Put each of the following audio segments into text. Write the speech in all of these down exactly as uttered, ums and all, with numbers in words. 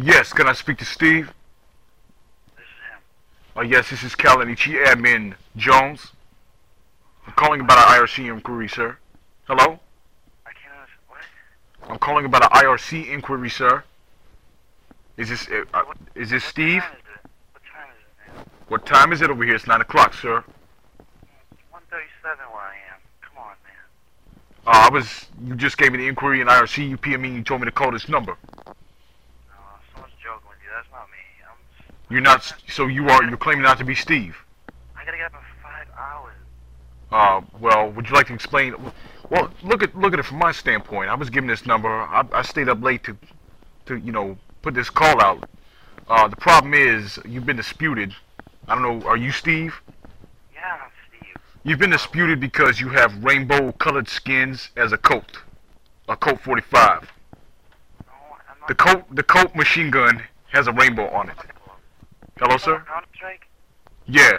Yes, can I speak to Steve? This is him. Oh, yes, this is Kalanichi Admin Jones. I'm calling about an I R C inquiry, sir. Hello? I can't understand. What? I'm calling about an I R C inquiry, sir. Is this uh, uh, is this Steve? What time is it? What time is it, man? What time is it over here? It's nine o'clock, sir. It's one thirty-seven where I am. Come on, man. Uh, I was. You just gave me the inquiry in I R C. You P M me and you told me to call this number. No, someone's joking with you. That's not me. I'm just, You're not. So you are. You're claiming not to be Steve. I gotta get up in five hours. Uh, well, would you like to explain? Well, look at look at it from my standpoint. I was given this number. I, I stayed up late to, to you know, put this call out. Uh, the problem is you've been disputed. I don't know. Are you Steve? Yeah, I'm Steve. You've been disputed because you have rainbow-colored skins as a coat, a Colt forty-five. No, I'm not. The Colt, the Colt machine gun has a rainbow on it. Hello, sir. Counter-Strike? Yeah.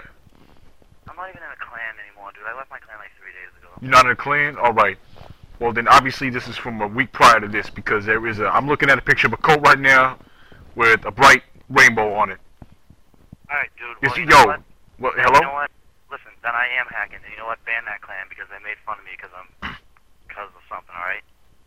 I'm not even in a clan anymore, dude. I left my clan like three days ago. You're not in a clan? All right. Well, then obviously this is from a week prior to this because there is a. I'm looking at a picture of a coat right now with a bright rainbow on it. Alright, dude. Yes, Well, you yo. know what? Well, Then hello. You know what? Listen, then I am hacking. And you know what? Ban that clan because they made fun of me because I'm because of something. All right?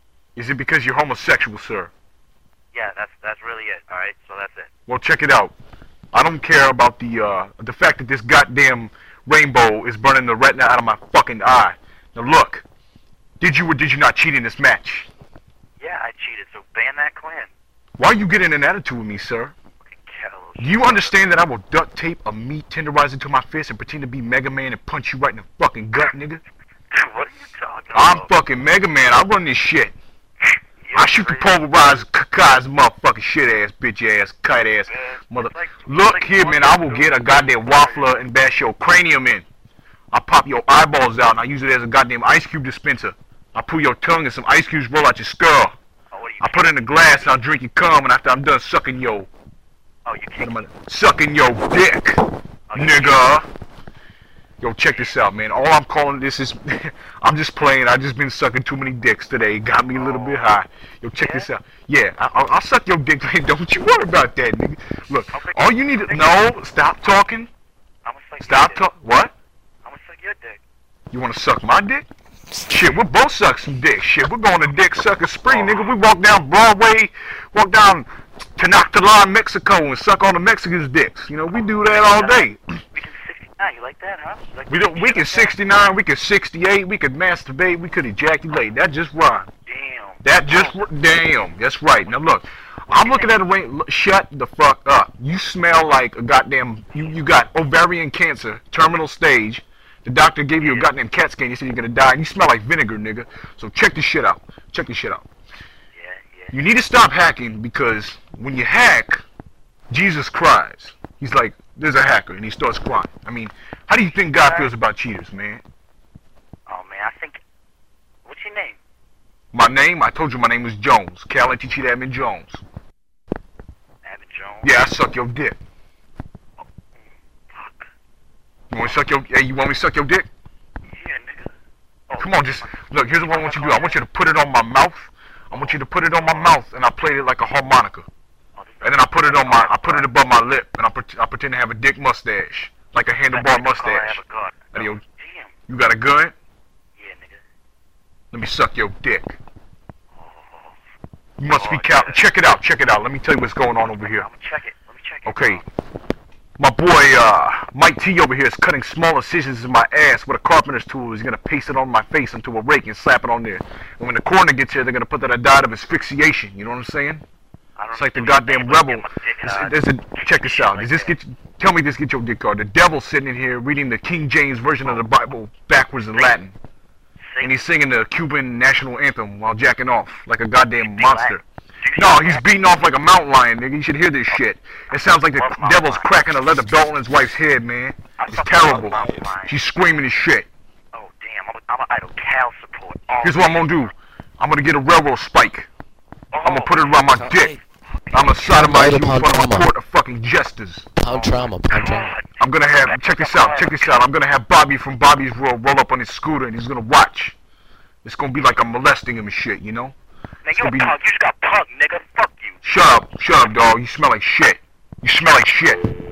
Is it because you're homosexual, sir? Yeah, that's that's really it. All right? So that's it. Well, check it out. I don't care about the uh, the fact that this goddamn rainbow is burning the retina out of my fucking eye. Now look, did you or did you not cheat in this match? Yeah, I cheated. So ban that clan. Why are you getting an attitude with me, sir? Fucking kettle. Do you understand that I will duct tape a meat tenderizer to my fist and pretend to be Mega Man and punch you right in the fucking gut, nigga? What are you talking I'm about? fucking Mega Man. I run this shit. You're I shoot the crazy. pulverized Kakai's motherfucking shit ass, bitch ass, kite ass, Man, mother. it's like- Look it's like here, man. I will get a goddamn waffler and bash your cranium in. I pop your eyeballs out and I use it as a goddamn ice cube dispenser. I pull your tongue and some ice cubes roll out your skull. Oh, what are you I put it in a glass and I'll drink your cum, and after I'm done sucking your, Oh, you can't. sucking your dick, Oh, you nigga. Yo, check this out, man. All I'm calling this is, I'm just playing. I just been sucking too many dicks today. Got me a little bit high. Yo, check Yeah? this out. Yeah, I, I'll, I'll suck your dick. Don't you worry about that, nigga. Look, I'll suck all your- you need to dick. no. Stop talking. I'm gonna suck Stop your dick. talk. What? I'm gonna suck your dick. You want to suck my dick? Shit, we'll both suck some dick. Shit, we're going to dick sucker spree, nigga. We walk down Broadway, walk down Tenochtitlan, Mexico, and suck on the Mexicans' dicks. You know, we do that all day. We can sixty-nine. You like that, huh? You like We don't. We can sixty-nine. We can sixty-eight. We could masturbate. We could ejaculate. That just right. Damn. That just r- damn. That's right. Now look, I'm looking at a ring. Look, shut the fuck up. You smell like a goddamn. You you got ovarian cancer, terminal stage. The doctor gave you a goddamn CAT scan. He said you're gonna die. And you smell like vinegar, nigga. So check this shit out. Check this shit out. Yeah, yeah. You need to stop hacking because when you hack, Jesus cries. He's like, there's a hacker, and he starts crying. I mean, how do you think God feels about cheaters, man? Oh man, I think. What's your name? My name? I told you my name was Jones. Cal T Cheat Admin Jones. Abbott Jones. Yeah, I suck your dick. Fuck. You want to suck your? Hey, you want me to suck your dick? Yeah, nigga. Oh, Come on, just look. Here's what I want you to do. I want you to put it on my mouth. I want you to put it on my mouth, and I play it like a harmonica. oh, this is- And then I put it on my, I put it above my lip, and I, pret I pretend to have a dick mustache, like a handlebar I have mustache. a gun. And yo, Damn. you got a gun? Yeah, nigga. Let me suck your dick. Oh. You must be Oh, Cal. yeah. Check it out. Check it out. Let me tell you what's going on over here. I'm gonna check it. Let me check it. Okay. My boy, uh, Mike T over here is cutting small incisions in my ass with a carpenter's tool. He's gonna paste it on my face into a rake and slap it on there. And when the coroner gets here, they're gonna put that I died of asphyxiation. You know what I'm saying? I don't It's like the know what goddamn you're saying, rebel. but get my dick It's- hard. There's a, check this out. Does this get? Tell me this get your dick hard. The devil's sitting in here reading the King James version of the Bible backwards in Latin, and he's singing the Cuban national anthem while jacking off like a goddamn monster. No, he's beating off like a mountain lion, nigga. You should hear this shit. It sounds like the devil's cracking a leather belt on his wife's head, man. It's terrible. She's screaming his shit. Oh damn, I'm a, I'm a idle Cal support. Oh, Here's what I'm gonna do. I'm gonna get a railroad spike. oh, I'm gonna put it around my dick. I'm gonna sodomize you in front of a court of fucking jesters. Pound trauma, pound trauma. God. I'm gonna have, check this out, check this out. I'm gonna have Bobby from Bobby's World roll up on his scooter and he's gonna watch. It's gonna be like I'm molesting him and shit, you know? Man, It's you a gonna be- punk. You just got punked, nigga. Fuck you. Shut up. Shut up, dog. You smell like shit. You smell like shit.